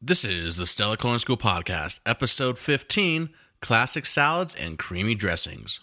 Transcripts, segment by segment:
This is the Stella Culinary School Podcast, Episode 15, Classic Salads and Creamy Dressings.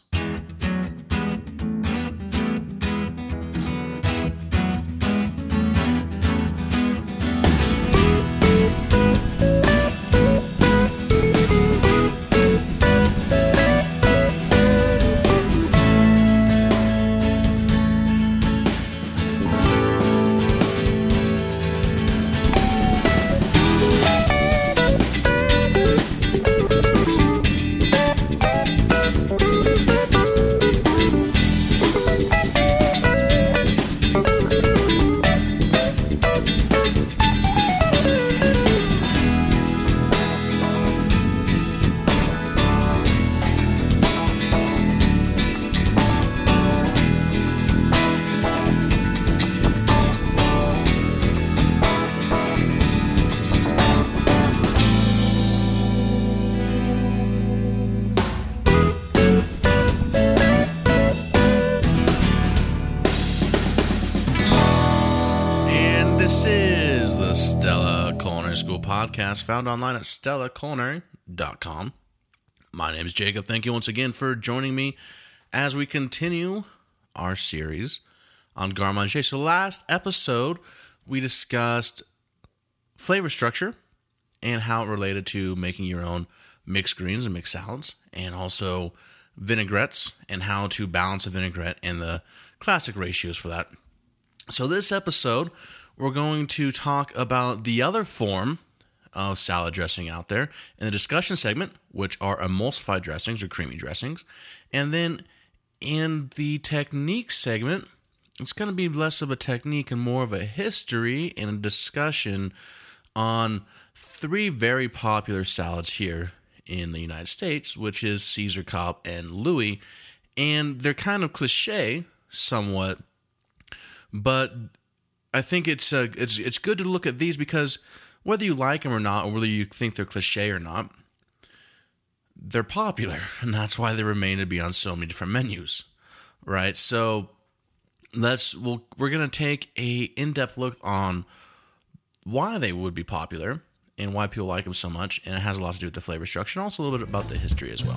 Podcast found online at stellaculinary.com. My name is Jacob. Thank you once again for joining me as we continue our series on garde manger. So last episode, we discussed flavor structure and how it related to making your own mixed greens and mixed salads, and also vinaigrettes and how to balance a vinaigrette and the classic ratios for that. So this episode, we're going to talk about the other form of salad dressing out there in the discussion segment, which are emulsified dressings or creamy dressings. And then in the technique segment, it's going to be less of a technique and more of a history and a discussion on three very popular salads here in the United States, which is Caesar Cobb and Louis. And they're kind of cliche somewhat, but I think it's good to look at these because whether you like them or not, or whether you think they're cliche or not, they're popular, and that's why they remain to be on so many different menus, right? So we're going to take a in-depth look on why they would be popular and why people like them so much, and it has a lot to do with the flavor structure, and also a little bit about the history as well.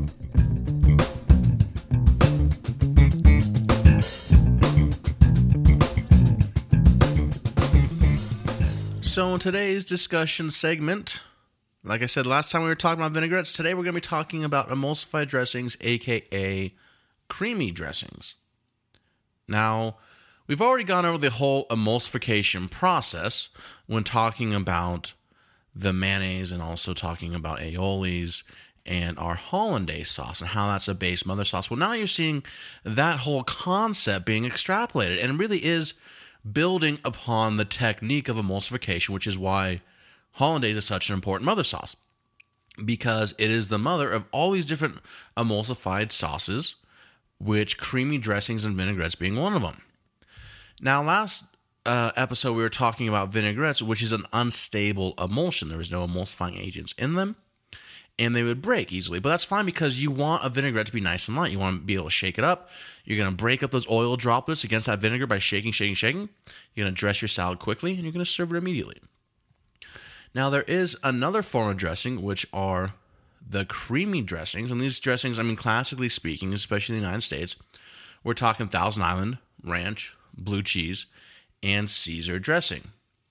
So in today's discussion segment, like I said last time we were talking about vinaigrettes, today we're going to be talking about emulsified dressings, aka creamy dressings. Now, we've already gone over the whole emulsification process when talking about the mayonnaise and also talking about aiolis and our hollandaise sauce and how that's a base mother sauce. Well, now you're seeing that whole concept being extrapolated, and it really is building upon the technique of emulsification, which is why hollandaise is such an important mother sauce, because it is the mother of all these different emulsified sauces, which creamy dressings and vinaigrettes being one of them. Now, last episode we were talking about vinaigrettes, which is an unstable emulsion. There was no emulsifying agents in them, and they would break easily. But that's fine because you want a vinaigrette to be nice and light. You want to be able to shake it up. You're going to break up those oil droplets against that vinegar by shaking. You're going to dress your salad quickly, and you're going to serve it immediately. Now, there is another form of dressing, which are the creamy dressings. And these dressings, classically speaking, especially in the United States, we're talking Thousand Island, ranch, blue cheese, and Caesar dressing.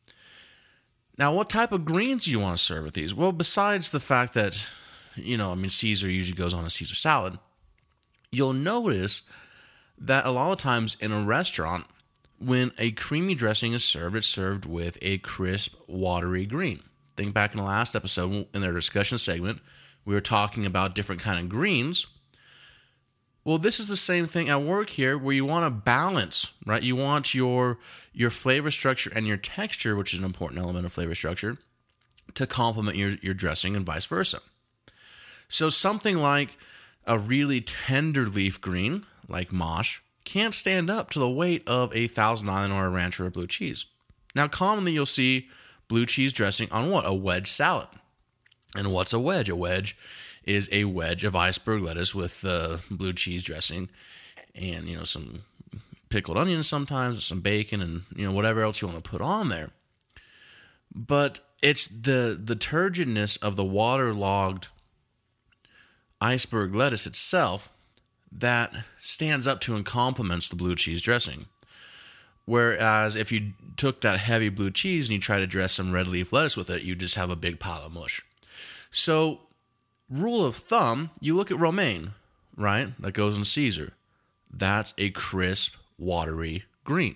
Now, what type of greens do you want to serve with these? Well, besides the fact that, Caesar usually goes on a Caesar salad, you'll notice that a lot of times in a restaurant, when a creamy dressing is served, it's served with a crisp, watery green. Think back in the last episode, in their discussion segment, we were talking about different kind of greens. Well, this is the same thing at work here, where you want to balance, right? You want your flavor structure and your texture, which is an important element of flavor structure, to complement your dressing and vice versa. So something like a really tender leaf green, like mosh, can't stand up to the weight of a Thousand Island or a ranch or a blue cheese. Now, commonly you'll see blue cheese dressing on what? A wedge salad. And what's a wedge? A wedge is a wedge of iceberg lettuce with blue cheese dressing and, some pickled onions sometimes, some bacon, and, whatever else you want to put on there. But it's the turgidness of the waterlogged iceberg lettuce itself that stands up to and complements the blue cheese dressing. Whereas if you took that heavy blue cheese and you try to dress some red leaf lettuce with it, you just have a big pile of mush. So, rule of thumb, you look at romaine, right? That goes in Caesar. That's a crisp, watery green.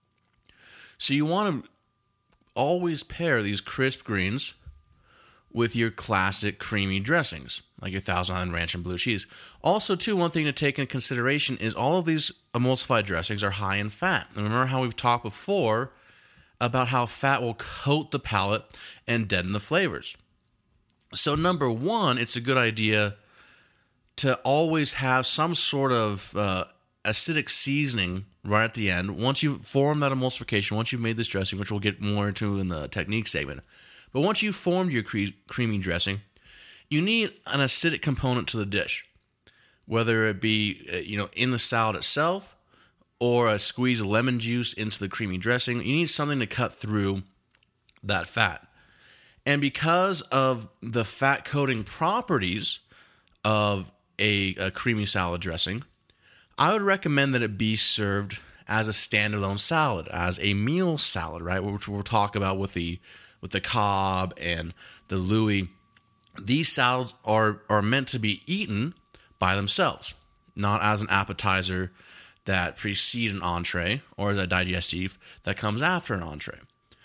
So you want to always pair these crisp greens with your classic creamy dressings, like your Thousand Island Ranch and blue cheese. Also, too, one thing to take into consideration is all of these emulsified dressings are high in fat. And remember how we've talked before about how fat will coat the palate and deaden the flavors. So number one, it's a good idea to always have some sort of acidic seasoning right at the end. Once you've formed that emulsification, once you've made this dressing, which we'll get more into in the technique segment, but once you've formed your creamy dressing, you need an acidic component to the dish, whether it be in the salad itself or a squeeze of lemon juice into the creamy dressing. You need something to cut through that fat. And because of the fat coating properties of a creamy salad dressing, I would recommend that it be served as a standalone salad, as a meal salad, right? Which we'll talk about with the Cobb and the Louis. These salads are meant to be eaten by themselves, not as an appetizer that precedes an entree or as a digestif that comes after an entree.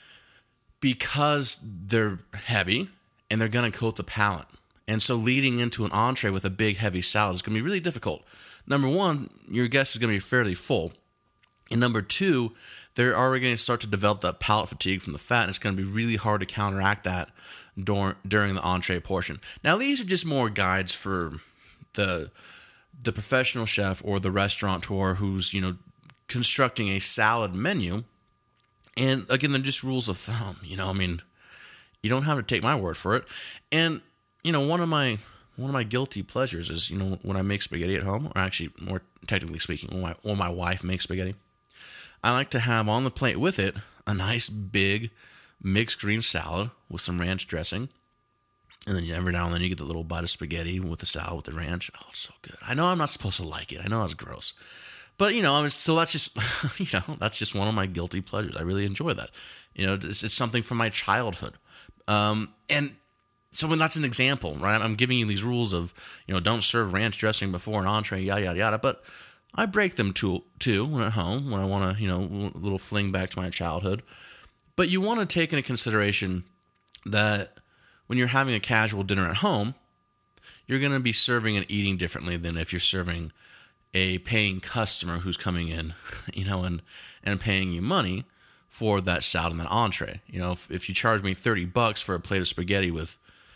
Because they're heavy and they're going to coat the palate. And so leading into an entree with a big, heavy salad is going to be really difficult. Number one, your guest is going to be fairly full. And number two, they're already going to start to develop that palate fatigue from the fat, and it's going to be really hard to counteract that during the entree portion. Now, these are just more guides for the professional chef or the restaurateur who's, constructing a salad menu. And again, they're just rules of thumb, you don't have to take my word for it. And, one of my guilty pleasures is, when I make spaghetti at home, or actually more technically speaking, when my wife makes spaghetti, I like to have on the plate with it a nice big mixed green salad with some ranch dressing. And then every now and then you get the little bite of spaghetti with the salad with the ranch. Oh, it's so good. I know I'm not supposed to like it. I know that's gross. But, so that's just, that's just one of my guilty pleasures. I really enjoy that. It's something from my childhood. And so when that's an example, right? I'm giving you these rules of, don't serve ranch dressing before an entree, yada, yada, yada. But I break them too when at home, when I want to, a little fling back to my childhood. But you want to take into consideration that when you're having a casual dinner at home, you're going to be serving and eating differently than if you're serving a paying customer who's coming in, and paying you money for that salad and that entree. If you charge me $30 for a plate of spaghetti with,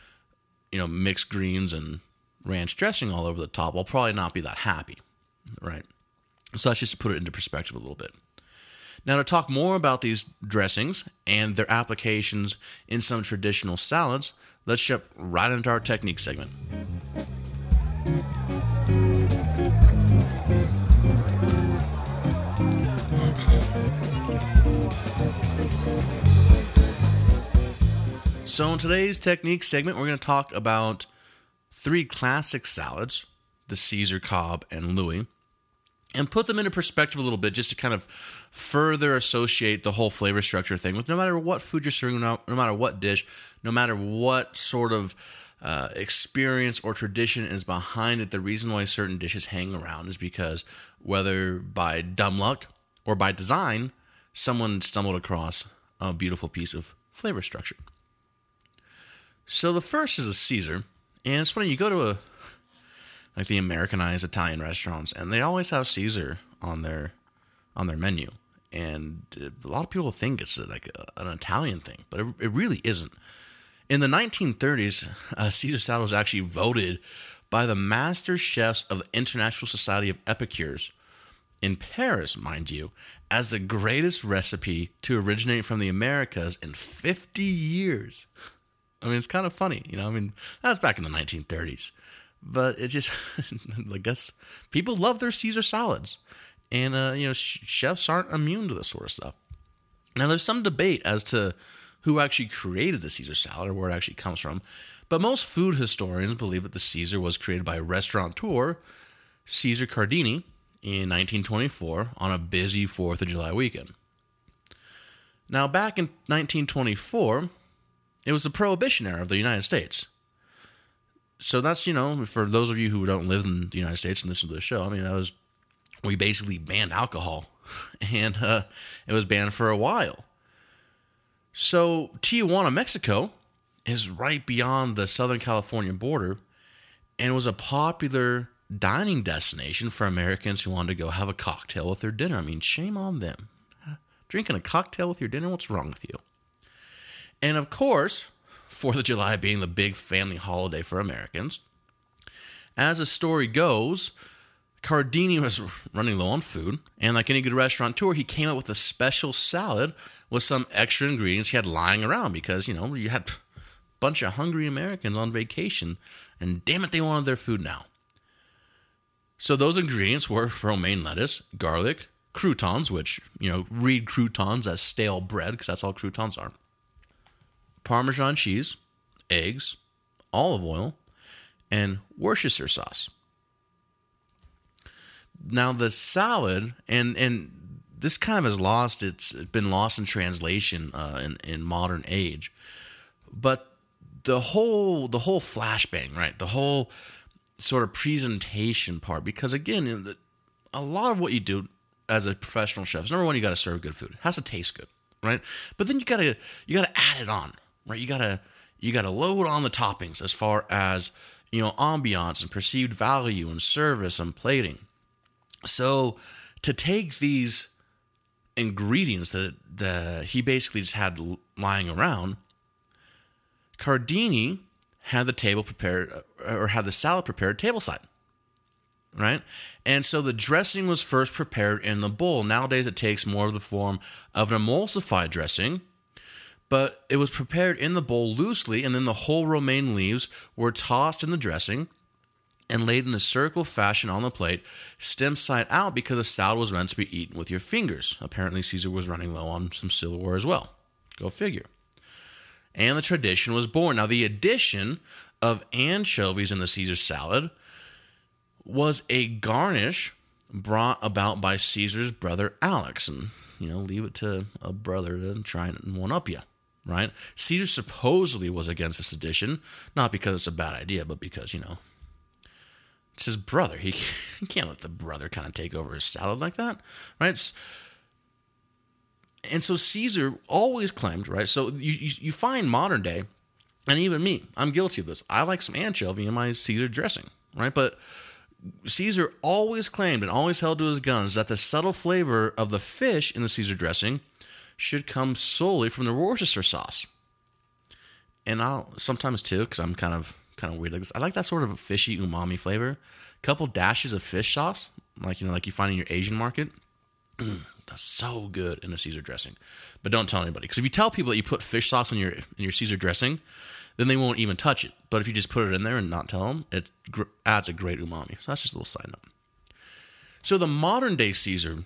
mixed greens and ranch dressing all over the top, I'll probably not be that happy, right? So that's just to put it into perspective a little bit. Now, to talk more about these dressings and their applications in some traditional salads, let's jump right into our technique segment. So in today's technique segment, we're going to talk about three classic salads, the Caesar, Cobb, and Louis, and put them into perspective a little bit just to kind of further associate the whole flavor structure thing with no matter what food you're serving, no matter what dish, no matter what sort of experience or tradition is behind it. The reason why certain dishes hang around is because whether by dumb luck or by design, someone stumbled across a beautiful piece of flavor structure. So the first is a Caesar, and it's funny, you go to the Americanized Italian restaurants, and they always have Caesar on their menu, and a lot of people think it's like an Italian thing, but it really isn't. In the 1930s, Caesar salad was actually voted by the master chefs of the International Society of Epicures in Paris, mind you, as the greatest recipe to originate from the Americas in 50 years. I mean, it's kind of funny, that's back in the 1930s. But it just, I guess, people love their Caesar salads. And, chefs aren't immune to this sort of stuff. Now, there's some debate as to who actually created the Caesar salad or where it actually comes from. But most food historians believe that the Caesar was created by restaurateur Caesar Cardini in 1924 on a busy 4th of July weekend. Now, back in 1924, it was the Prohibition era of the United States. So that's, for those of you who don't live in the United States and listen to the show, we basically banned alcohol, and it was banned for a while. So Tijuana, Mexico, is right beyond the Southern California border, and was a popular dining destination for Americans who wanted to go have a cocktail with their dinner. Shame on them. Drinking a cocktail with your dinner, what's wrong with you? And of course, 4th of July being the big family holiday for Americans, as the story goes, Cardini was running low on food, and like any good restaurateur, he came up with a special salad with some extra ingredients he had lying around because, you had a bunch of hungry Americans on vacation, and damn it, they wanted their food now. So those ingredients were romaine lettuce, garlic, croutons, which, read croutons as stale bread because that's all croutons are, Parmesan cheese, eggs, olive oil, and Worcestershire sauce. Now the salad, and this kind of it's been lost in translation in modern age, but the whole flashbang, right? The whole sort of presentation part, because again, a lot of what you do as a professional chef is, number one, you got to serve good food. It has to taste good, right? But then you got to add it on, right? You got to load on the toppings as far as, ambiance and perceived value and service and plating. So to take these ingredients that he basically just had lying around, Cardini had the table prepared, or had the salad prepared tableside, right? And so the dressing was first prepared in the bowl. Nowadays it takes more of the form of an emulsified dressing, but it was prepared in the bowl loosely, and then the whole romaine leaves were tossed in the dressing and laid in a circle fashion on the plate, stem side out, because the salad was meant to be eaten with your fingers. Apparently Caesar was running low on some silverware as well. Go figure. And the tradition was born. Now, the addition of anchovies in the Caesar salad was a garnish brought about by Caesar's brother Alex. And, leave it to a brother to try and one-up you, right? Caesar supposedly was against this addition, not because it's a bad idea, but because, it's his brother. He can't let the brother kind of take over his salad like that, right? And so Caesar always claimed, right? So you find modern day, and even me, I'm guilty of this. I like some anchovy in my Caesar dressing, right? But Caesar always claimed and always held to his guns that the subtle flavor of the fish in the Caesar dressing should come solely from the Worcestershire sauce. And I'll sometimes too, because I'm kind of weird like this, I like that sort of a fishy umami flavor. A couple dashes of fish sauce, like you find in your Asian market. That's so good in a Caesar dressing. But don't tell anybody, because if you tell people that you put fish sauce in your Caesar dressing, then they won't even touch it. But if you just put it in there and not tell them, it adds a great umami. So that's just a little side note. So the modern day Caesar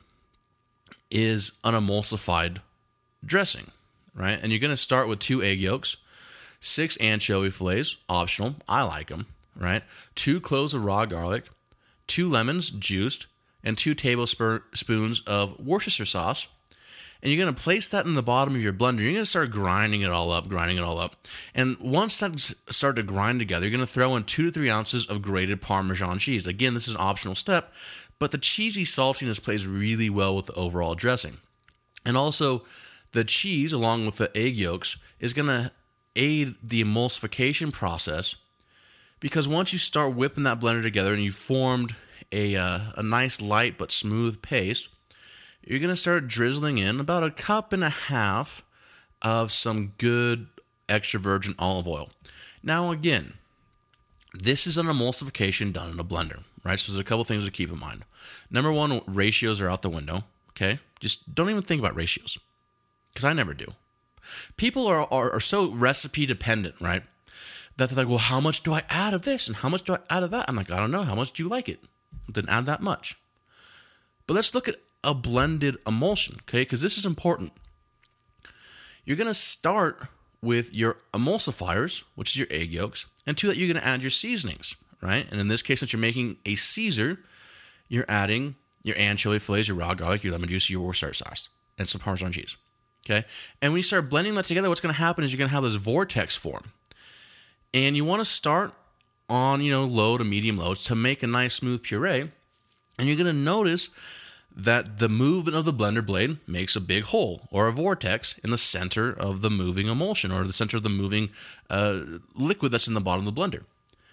is an emulsified dressing, right? And you're going to start with 2 egg yolks, 6 anchovy fillets, optional, I like them, right? 2 cloves of raw garlic, 2 lemons juiced, and 2 tablespoons of Worcestershire sauce. And you're going to place that in the bottom of your blender. You're going to start grinding it all up. And once that start to grind together, you're going to throw in 2 to 3 ounces of grated Parmesan cheese. Again, this is an optional step, but the cheesy saltiness plays really well with the overall dressing. And also, the cheese, along with the egg yolks, is going to aid the emulsification process, because once you start whipping that blender together and you've formed a nice light but smooth paste, you're going to start drizzling in about 1.5 cups of some good extra virgin olive oil. Now again, this is an emulsification done in a blender, right? So there's a couple things to keep in mind. Number one, ratios are out the window, okay? Just don't even think about ratios, because I never do. People are so recipe dependent, right? That they're like, well, how much do I add of this and how much do I add of that? I'm like, I don't know. How much do you like it? Then add that much. But let's look at a blended emulsion, okay? Because this is important. you're going to start with your emulsifiers, which is your egg yolks, and to that you're going to add your seasonings, right? And in this case, since you're making a Caesar, you're adding your anchovy fillets, your raw garlic, your lemon juice, your Worcestershire sauce, and some Parmesan cheese, okay? And when you start blending that together, what's going to happen is you're going to have this vortex form. And you want to start on, low to medium loads to make a nice smooth puree. And you're going to notice that the movement of the blender blade makes a big hole or a vortex in the center of the moving emulsion or the center of the moving liquid that's in the bottom of the blender.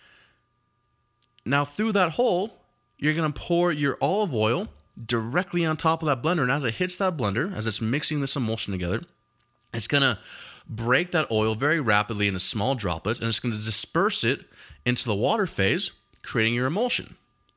Now, through that hole, you're going to pour your olive oil directly on top of that blender. And as it hits that blender, as it's mixing this emulsion together, it's going to break that oil very rapidly into small droplets, and it's going to disperse it into the water phase, creating your emulsion.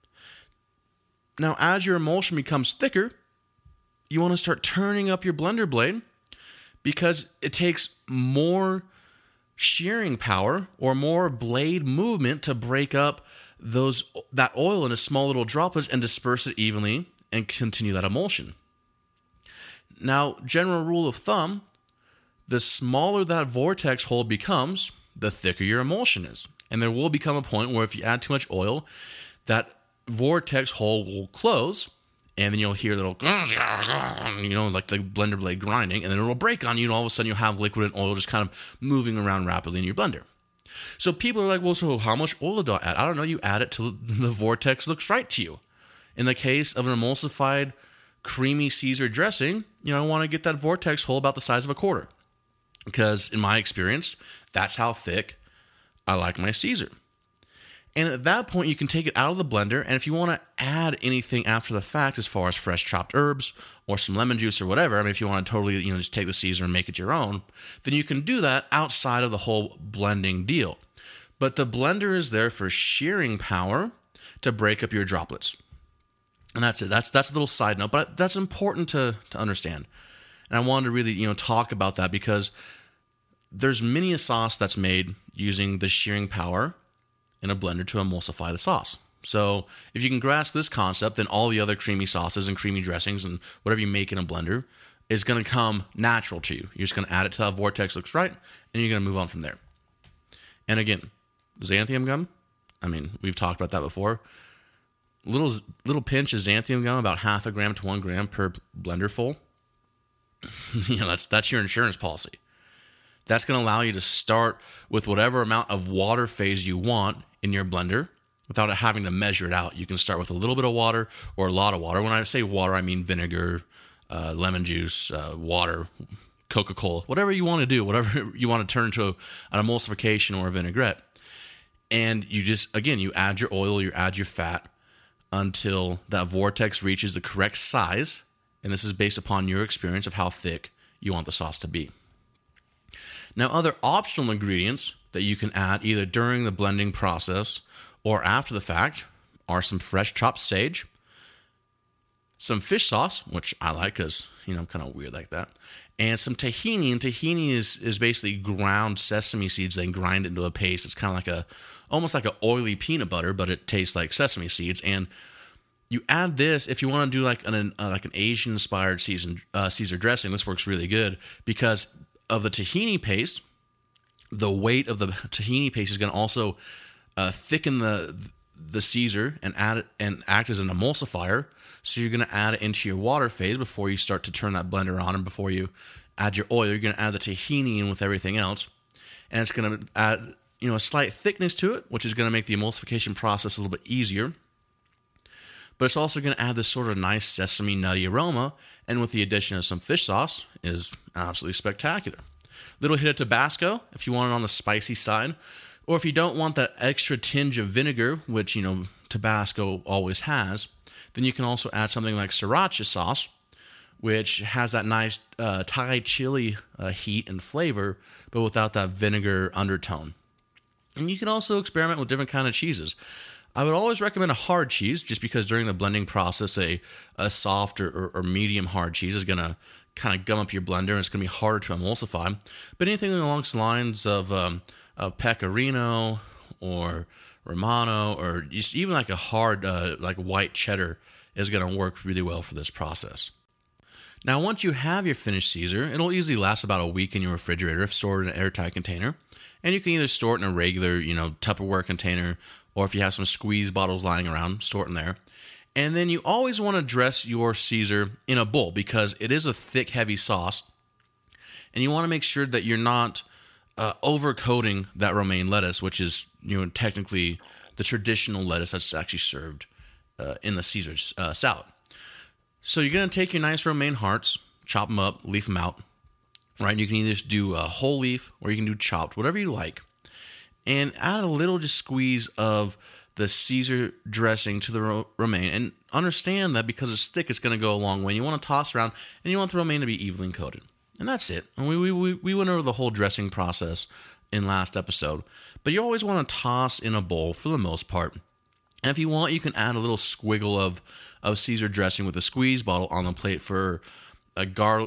Now, as your emulsion becomes thicker, you want to start turning up your blender blade because it takes more shearing power or more blade movement to break up that oil into small little droplets and disperse it evenly and continue that emulsion. Now, general rule of thumb, the smaller that vortex hole becomes, the thicker your emulsion is. And there will become a point where if you add too much oil, that vortex hole will close, and then you'll hear little, like the blender blade grinding, and then it'll break on you, and all of a sudden you'll have liquid and oil just kind of moving around rapidly in your blender. So people are like, well, so how much oil do I add? I don't know. You add it till the vortex looks right to you. In the case of an emulsified, creamy Caesar dressing, I want to get that vortex hole about the size of a quarter. Because in my experience, that's how thick I like my Caesar. And at that point, you can take it out of the blender, and if you want to add anything after the fact, as far as fresh chopped herbs or some lemon juice or whatever, if you want to totally, just take the Caesar and make it your own, then you can do that outside of the whole blending deal. But the blender is there for shearing power to break up your droplets. And that's it. That's a little side note, but that's important to understand. And I wanted to really, talk about that because there's many a sauce that's made using the shearing power in a blender to emulsify the sauce. So if you can grasp this concept, then all the other creamy sauces and creamy dressings and whatever you make in a blender is going to come natural to you. You're just going to add it to how vortex looks right, and you're going to move on from there. And again, xanthan gum, we've talked about that before. Little pinch of xanthan gum, about 0.5 gram to 1 gram per blender full. That's your insurance policy. That's going to allow you to start with whatever amount of water phase you want in your blender without having to measure it out. You can start with a little bit of water or a lot of water. When I say water, I mean vinegar, lemon juice, water, Coca-Cola, whatever you want to do, whatever you want to turn into an emulsification or a vinaigrette. And you add your oil, you add your fat until that vortex reaches the correct size. And this is based upon your experience of how thick you want the sauce to be. Now, other optional ingredients that you can add either during the blending process or after the fact are some fresh chopped sage, some fish sauce, which I like because, I'm kind of weird like that, and some tahini. And tahini is basically ground sesame seeds. They grind it into a paste. It's kind of almost like an oily peanut butter, but it tastes like sesame seeds. And you add this if you want to do like an Asian-inspired Caesar dressing. This works really good because of the tahini paste. The weight of the tahini paste is going to also thicken the Caesar and act as an emulsifier. So you're going to add it into your water phase before you start to turn that blender on, and before you add your oil, you're going to add the tahini in with everything else, and it's going to add a slight thickness to it, which is going to make the emulsification process a little bit easier. But it's also going to add this sort of nice sesame nutty aroma, and with the addition of some fish sauce, is absolutely spectacular. Little hit of Tabasco if you want it on the spicy side, or if you don't want that extra tinge of vinegar, which Tabasco always has, then you can also add something like sriracha sauce, which has that nice Thai chili heat and flavor, but without that vinegar undertone. And you can also experiment with different kind of cheeses. I would always recommend a hard cheese, just because during the blending process, a soft or medium hard cheese is going to kind of gum up your blender, and it's going to be harder to emulsify. But anything along the lines of Pecorino or Romano, or just even like a hard like white cheddar, is going to work really well for this process. Now, once you have your finished Caesar, it'll easily last about a week in your refrigerator if stored in an airtight container. And you can either store it in a regular, Tupperware container, or if you have some squeeze bottles lying around, store it in there. And then you always want to dress your Caesar in a bowl because it is a thick, heavy sauce. And you want to make sure that you're not overcoating that romaine lettuce, which is technically the traditional lettuce that's actually served in the Caesar salad. So you're going to take your nice romaine hearts, chop them up, leaf them out. Right? You can either do a whole leaf or you can do chopped, whatever you like. And add a little just squeeze of the Caesar dressing to the romaine. And understand that because it's thick, it's going to go a long way. You want to toss around, and you want the romaine to be evenly coated. And that's it. And we went over the whole dressing process in last episode. But you always want to toss in a bowl for the most part. And if you want, you can add a little squiggle of Caesar dressing with a squeeze bottle on the plate for a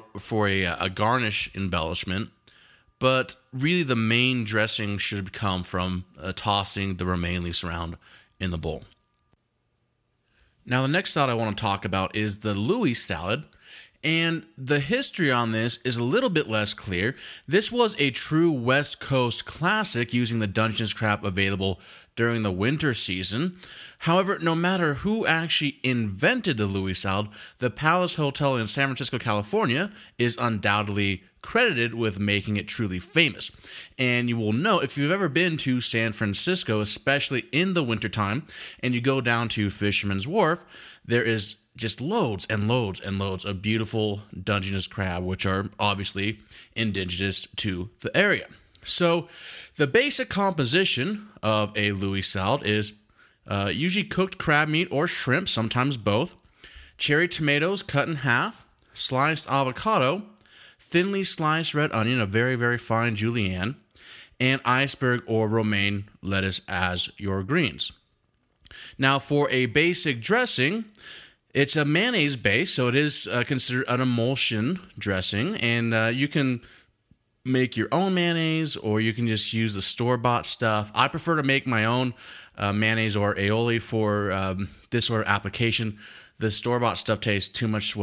garnish embellishment. But really the main dressing should come from tossing the romaine leaves around in the bowl. Now the next salad I want to talk about is the Louis salad. And the history on this is a little bit less clear. This was a true West Coast classic using the Dungeness crab available during the winter season. However, no matter who actually invented the Louis salad, the Palace Hotel in San Francisco, California is undoubtedly credited with making it truly famous. And you will note, if you've ever been to San Francisco, especially in the wintertime, and you go down to Fisherman's Wharf, there is just loads and loads and loads of beautiful Dungeness crab, which are obviously indigenous to the area. So the basic composition of a Louis salad is usually cooked crab meat or shrimp, sometimes both, cherry tomatoes cut in half, sliced avocado, thinly sliced red onion, a very, very fine julienne, and iceberg or romaine lettuce as your greens. Now for a basic dressing, it's a mayonnaise base, so it is considered an emulsion dressing, and you can make your own mayonnaise, or you can just use the store-bought stuff. I prefer to make my own mayonnaise or aioli for this sort of application. The store-bought stuff tastes too much,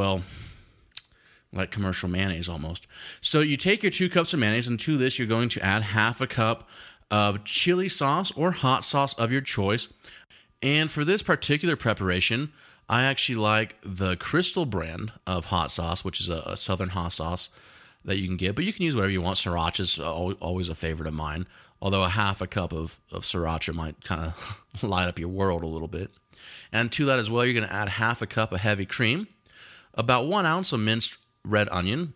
like commercial mayonnaise almost. So you take your 2 cups of mayonnaise, and to this you're going to add half a cup of chili sauce or hot sauce of your choice. And for this particular preparation, I actually like the Crystal brand of hot sauce, which is a southern hot sauce that you can get, but you can use whatever you want. Sriracha is always a favorite of mine, although a half a cup of Sriracha might kind of light up your world a little bit. And to that as well, you're going to add half a cup of heavy cream, about 1 ounce of minced red onion,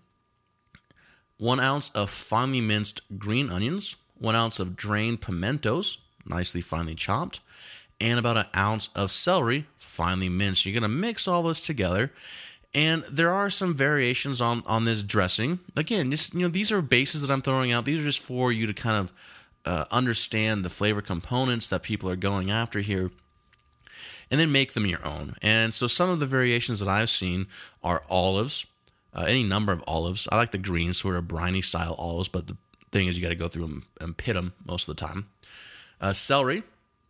1 ounce of finely minced green onions, 1 ounce of drained pimentos, nicely finely chopped, and about 1 ounce of celery, finely minced. You're going to mix all this together, and there are some variations on this dressing. Again, just these are bases that I'm throwing out. These are just for you to kind of understand the flavor components that people are going after here, and then make them your own. And so some of the variations that I've seen are olives, any number of olives. I like the green sort of briny style olives, but the thing is you got to go through them and pit them most of the time. Celery.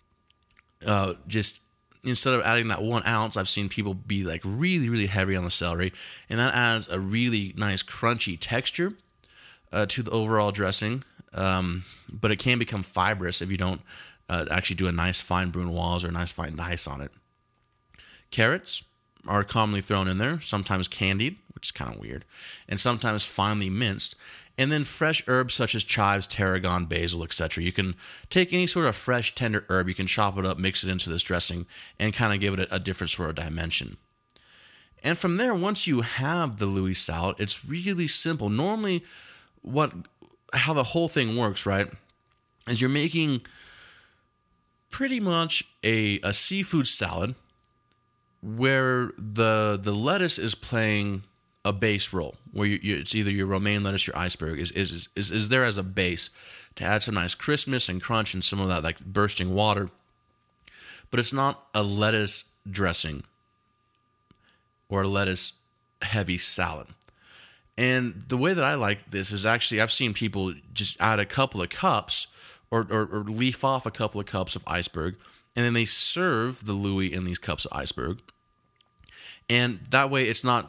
Just instead of adding that 1 ounce, I've seen people be like really, really heavy on the celery, and that adds a really nice crunchy texture to the overall dressing. But it can become fibrous if you don't actually do a nice fine brunoise or a nice fine dice on it. Carrots are commonly thrown in there, sometimes candied, which is kind of weird, and sometimes finely minced. And then fresh herbs such as chives, tarragon, basil, etc. You can take any sort of fresh, tender herb, you can chop it up, mix it into this dressing, and kind of give it a different sort of dimension. And from there, once you have the Louis salad, it's really simple. Normally, how the whole thing works, right, is you're making pretty much a seafood salad where the lettuce is playing a base role, where it's either your romaine lettuce, your iceberg is there as a base to add some nice crispness and crunch and some of that like bursting water, but it's not a lettuce dressing or a lettuce heavy salad. And the way that I like this is actually I've seen people just add a couple of cups or leaf off a couple of cups of iceberg, and then they serve the Louis in these cups of iceberg, and that way it's not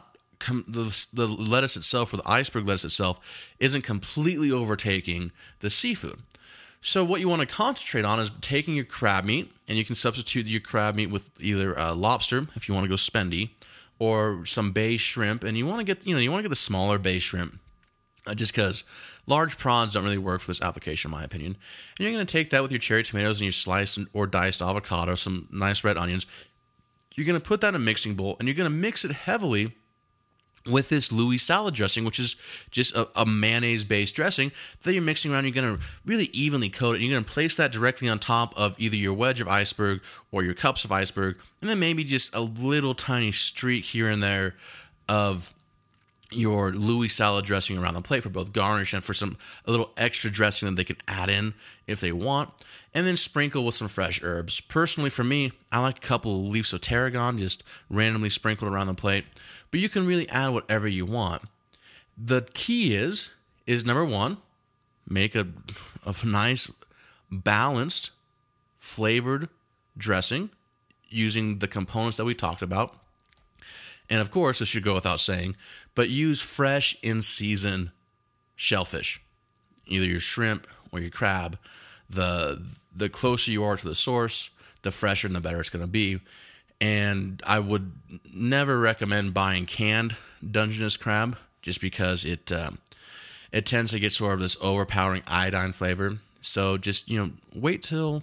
the lettuce itself, or the iceberg lettuce itself, isn't completely overtaking the seafood. So what you want to concentrate on is taking your crab meat, and you can substitute your crab meat with either lobster if you want to go spendy, or some bay shrimp, and you want to get the smaller bay shrimp, just because large prawns don't really work for this application, in my opinion. And you're going to take that with your cherry tomatoes and your sliced or diced avocado, some nice red onions. You're going to put that in a mixing bowl, and you're going to mix it heavily with this Louis salad dressing, which is just a mayonnaise-based dressing that you're mixing around. You're going to really evenly coat it. You're going to place that directly on top of either your wedge of iceberg or your cups of iceberg, and then maybe just a little tiny streak here and there of your Louis salad dressing around the plate for both garnish and for a little extra dressing that they can add in if they want, and then sprinkle with some fresh herbs. Personally, for me, I like a couple of leaves of tarragon just randomly sprinkled around the plate, but you can really add whatever you want. The key is number one, make a nice, balanced, flavored dressing using the components that we talked about. And of course, this should go without saying, but use fresh, in-season shellfish, either your shrimp or your crab. The closer you are to the source, the fresher and the better it's going to be. And I would never recommend buying canned Dungeness crab, just because it tends to get sort of this overpowering iodine flavor. So just wait till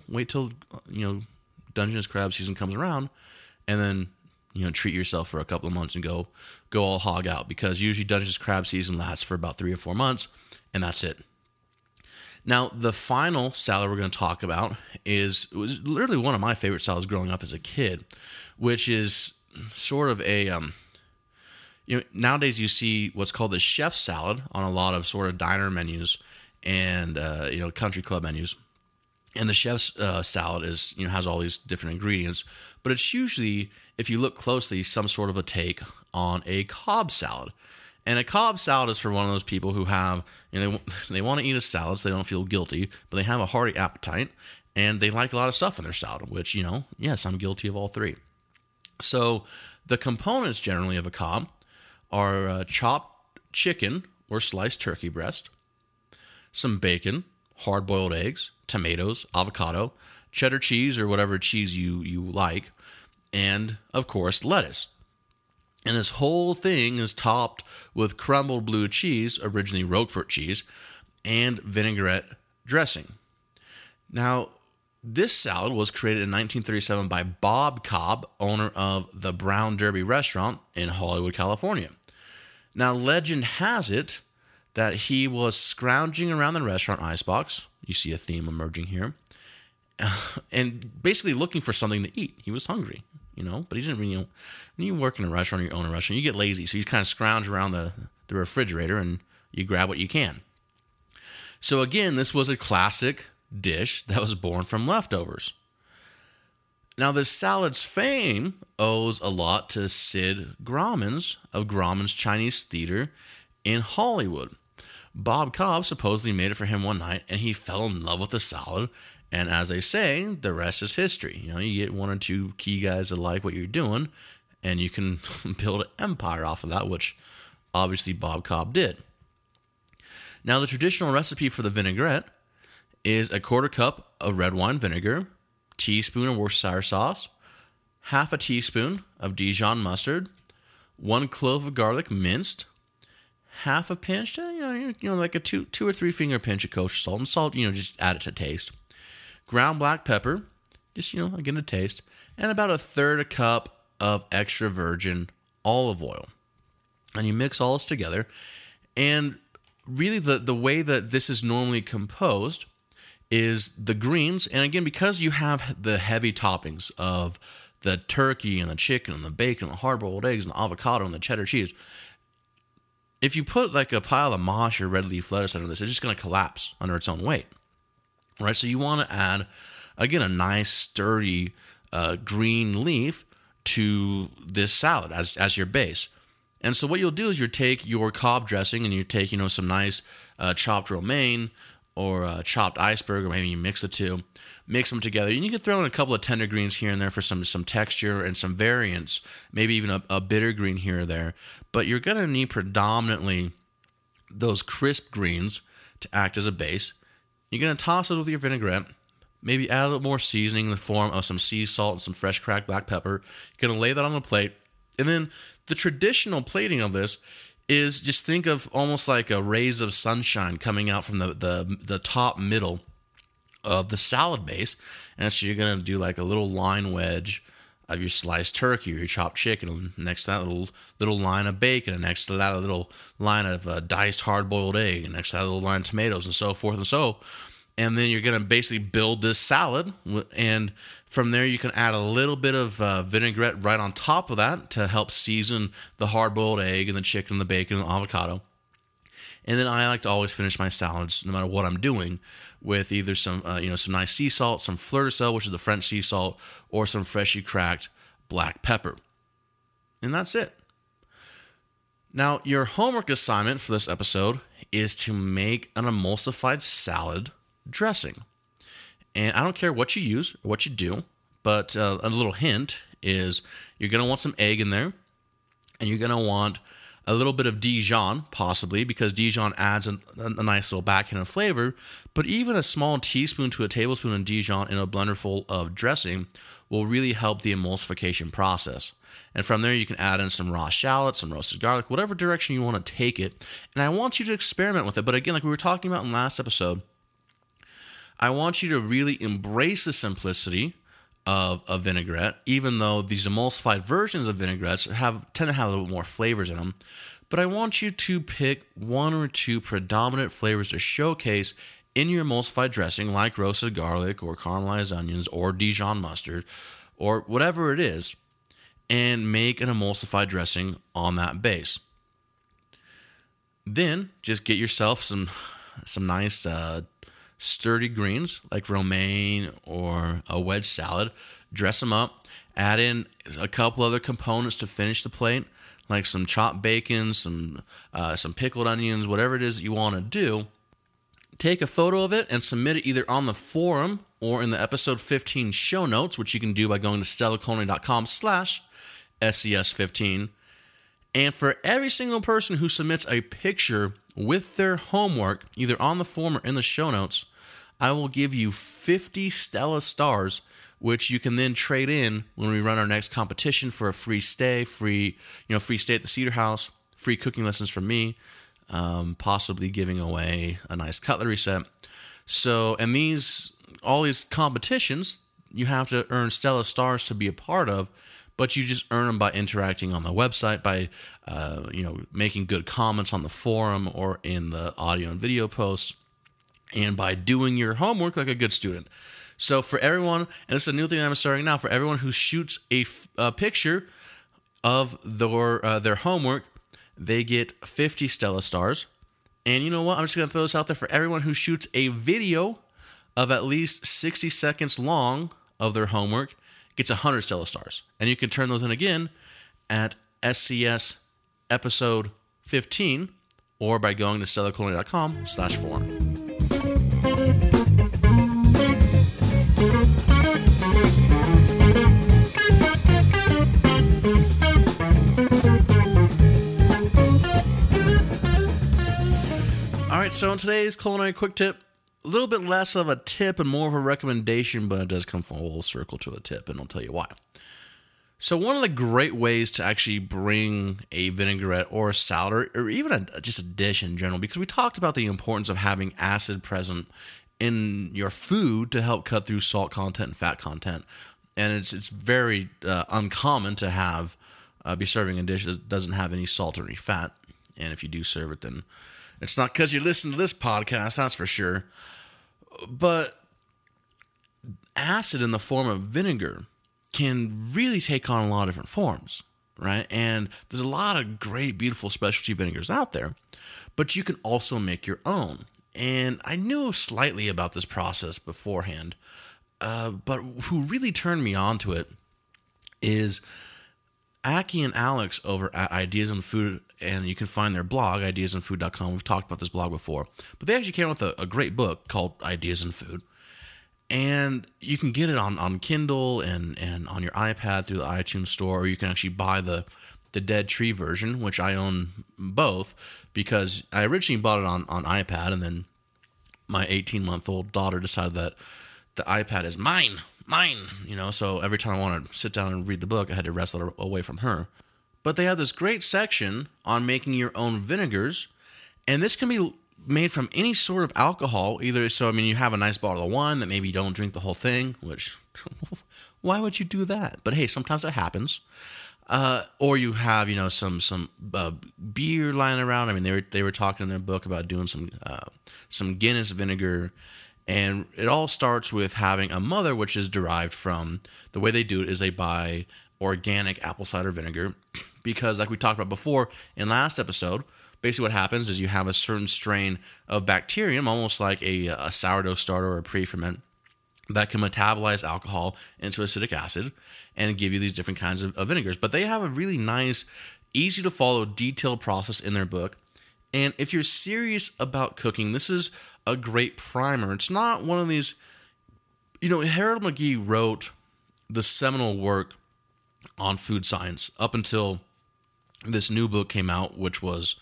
Dungeness crab season comes around, and then treat yourself for a couple of months and go all hog out, because usually Dungeness crab season lasts for about 3 or 4 months, and that's it. Now, the final salad we're going to talk about was literally one of my favorite salads growing up as a kid, which is sort of a nowadays you see what's called the chef salad on a lot of sort of diner menus and country club menus. And the chef's salad is has all these different ingredients, but it's usually, if you look closely, some sort of a take on a Cobb salad. And a Cobb salad is for one of those people who have they want to eat a salad so they don't feel guilty, but they have a hearty appetite and they like a lot of stuff in their salad. Which yes, I'm guilty of all three. So the components generally of a Cobb are chopped chicken or sliced turkey breast, some bacon, hard-boiled eggs, tomatoes, avocado, cheddar cheese or whatever cheese you like, and, of course, lettuce. And this whole thing is topped with crumbled blue cheese, originally Roquefort cheese, and vinaigrette dressing. Now, this salad was created in 1937 by Bob Cobb, owner of the Brown Derby restaurant in Hollywood, California. Now, legend has it that he was scrounging around the restaurant icebox. You see a theme emerging here. And basically looking for something to eat. He was hungry, but he didn't really, when you work in a restaurant or you own a restaurant, you get lazy. So you kind of scrounge around the refrigerator and you grab what you can. So again, this was a classic dish that was born from leftovers. Now, this salad's fame owes a lot to Sid Grauman's of Grauman's Chinese Theater in Hollywood. Bob Cobb supposedly made it for him one night, and he fell in love with the salad. And as they say, the rest is history. You get one or two key guys that like what you're doing, and you can build an empire off of that, which obviously Bob Cobb did. Now, the traditional recipe for the vinaigrette is a 1/4 cup of red wine vinegar, teaspoon of Worcestershire sauce, half a teaspoon of Dijon mustard, 1 clove of garlic minced, half a pinch, like a two or three finger pinch of kosher salt, and salt, just add it to taste. Ground black pepper, just, again, to taste, and about 1/3 cup of extra virgin olive oil. And you mix all this together, and really the way that this is normally composed is the greens, and again, because you have the heavy toppings of the turkey and the chicken and the bacon and the hard-boiled eggs and the avocado and the cheddar cheese, if you put like a pile of mosh or red leaf lettuce under this, it's just going to collapse under its own weight, right? So you want to add, again, a nice sturdy green leaf to this salad as your base. And so what you'll do is you take your Cobb dressing and you take, some nice chopped romaine or a chopped iceberg, or maybe you mix the two, mix them together. And you can throw in a couple of tender greens here and there for some texture and some variance, maybe even a bitter green here or there. But you're going to need predominantly those crisp greens to act as a base. You're going to toss it with your vinaigrette, maybe add a little more seasoning in the form of some sea salt and some fresh cracked black pepper. You're going to lay that on the plate. And then the traditional plating of this is, just think of almost like a rays of sunshine coming out from the top middle of the salad base. And so you're going to do like a little line wedge of your sliced turkey or your chopped chicken, and next to that little line of bacon, and next to that a little line of diced hard-boiled egg, and next to that a little line of tomatoes, and so forth and so. And then you're going to basically build this salad, and from there you can add a little bit of vinaigrette right on top of that to help season the hard-boiled egg and the chicken and the bacon and the avocado. And then I like to always finish my salads, no matter what I'm doing, with either some some nice sea salt, some fleur de sel, which is the French sea salt, or some freshly cracked black pepper. And that's it. Now, your homework assignment for this episode is to make an emulsified salad dressing. And I don't care what you use or what you do, but a little hint is you're going to want some egg in there, and you're going to want a little bit of Dijon, possibly, because Dijon adds a nice little backhand of flavor. But even a small teaspoon to a tablespoon of Dijon in a blender full of dressing will really help the emulsification process. And from there, you can add in some raw shallots, some roasted garlic, whatever direction you want to take it. And I want you to experiment with it. But again, like we were talking about in last episode, I want you to really embrace the simplicity of a vinaigrette, even though these emulsified versions of vinaigrettes tend to have a little bit more flavors in them. But I want you to pick one or two predominant flavors to showcase in your emulsified dressing, like roasted garlic or caramelized onions or Dijon mustard or whatever it is, and make an emulsified dressing on that base. Then just get yourself some nice sturdy greens like romaine or a wedge salad, dress them up, add in a couple other components to finish the plate, like some chopped bacon, some pickled onions, whatever it is that you want to do. Take a photo of it and submit it either on the forum or in the episode 15 show notes, which you can do by going to stellaculinary.com/SCS15. And for every single person who submits a picture with their homework, either on the forum or in the show notes, I will give you 50 Stella stars, which you can then trade in when we run our next competition for a free stay, free stay at the Cedar House, free cooking lessons from me, possibly giving away a nice cutlery set. So, and all these competitions, you have to earn Stella stars to be a part of, but you just earn them by interacting on the website, by making good comments on the forum or in the audio and video posts, and by doing your homework like a good student. So for everyone, and this is a new thing I'm starting now, for everyone who shoots a picture of their homework, they get 50 Stella stars. And you know what? I'm just going to throw this out there. For everyone who shoots a video of at least 60 seconds long of their homework, gets 100 Stella stars. And you can turn those in again at SCS episode 15 or by going to stellaculinary.com/forum. All right, so in today's culinary quick tip, a little bit less of a tip and more of a recommendation, but it does come full circle to a tip, and I'll tell you why. So one of the great ways to actually bring a vinaigrette or a salad or even just a dish in general, because we talked about the importance of having acid present in your food to help cut through salt content and fat content. And it's very uncommon to have be serving a dish that doesn't have any salt or any fat. And if you do serve it, then it's not because you listen to this podcast, that's for sure. But acid in the form of vinegar can really take on a lot of different forms, right? And there's a lot of great, beautiful specialty vinegars out there, but you can also make your own. And I knew slightly about this process beforehand, but who really turned me on to it is Aki and Alex over at Ideas in Food and you can find their blog, ideasinfood.com. We've talked about this blog before. But they actually came out with a great book called Ideas in Food. And you can get it on Kindle and on your iPad through the iTunes store, or you can actually buy the Dead Tree version, which I own both, because I originally bought it on iPad, and then my 18-month-old daughter decided that the iPad is mine, so every time I want to sit down and read the book, I had to wrestle it away from her. But they have this great section on making your own vinegars, and this can be made from any sort of alcohol, either. So, you have a nice bottle of wine that maybe you don't drink the whole thing, which, why would you do that? But hey, sometimes that happens. Or you have, some beer lying around. They were talking in their book about doing some Guinness vinegar, and it all starts with having a mother, which is derived from, the way they do it is they buy organic apple cider vinegar, because like we talked about before in last episode, basically what happens is you have a certain strain of bacterium, almost like a sourdough starter or a pre-ferment, that can metabolize alcohol into acidic acid and give you these different kinds of vinegars. But they have a really nice, easy to follow, detailed process in their book. And if you're serious about cooking, this is a great primer. It's not one of these, Harold McGee wrote the seminal work on food science up until this new book came out, which was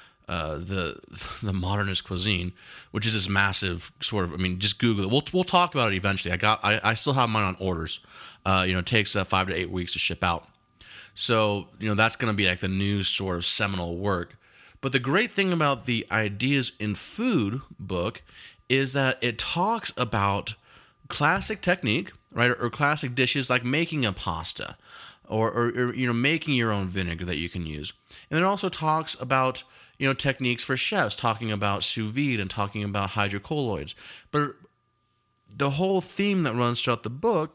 the Modernist Cuisine, which is this massive sort of, just Google it. We'll talk about it eventually. I still have mine on orders. It takes 5 to 8 weeks to ship out. So, that's going to be like the new sort of seminal work. But the great thing about the Ideas in Food book is that it talks about classic technique, right, or classic dishes like making a pasta, or making your own vinegar that you can use. And it also talks about techniques for chefs, talking about sous vide and talking about hydrocolloids. But the whole theme that runs throughout the book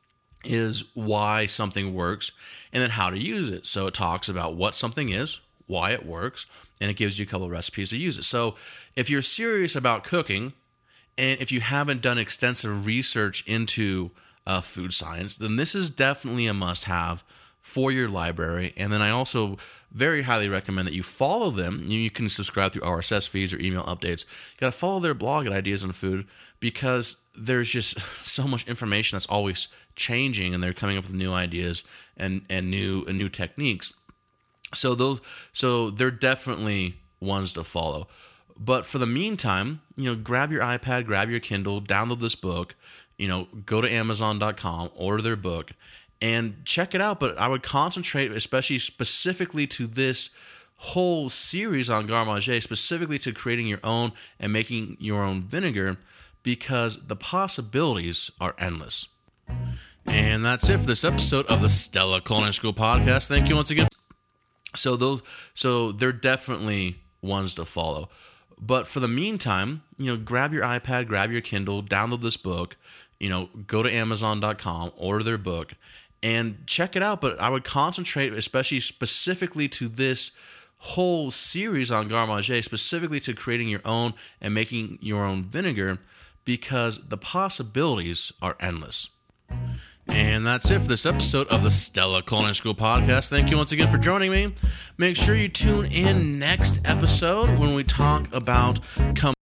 is why something works and then how to use it. So it talks about what something is, why it works, and it gives you a couple of recipes to use it. So if you're serious about cooking, and if you haven't done extensive research into food science, then this is definitely a must-have for your library. And then I also very highly recommend that you follow them. You can subscribe through RSS feeds or email updates. You got to follow their blog at Ideas in Food, because there's just so much information that's always changing, and they're coming up with new ideas and new techniques. So they're definitely ones to follow. But for the meantime, grab your iPad, grab your Kindle, download this book, go to Amazon.com, order their book, and check it out. But I would concentrate, especially specifically to this whole series on garde manger, specifically to creating your own and making your own vinegar, because the possibilities are endless. And that's it for this episode of the Stella Culinary School podcast. Thank you once again. So they're definitely ones to follow. But for the meantime, grab your iPad, grab your Kindle, download this book, go to Amazon.com, order their book, and check it out. But I would concentrate, especially specifically to this whole series on garde manger, specifically to creating your own and making your own vinegar, because the possibilities are endless. And that's it for this episode of the Stella Culinary School podcast. Thank you once again for joining me. Make sure you tune in next episode when we talk about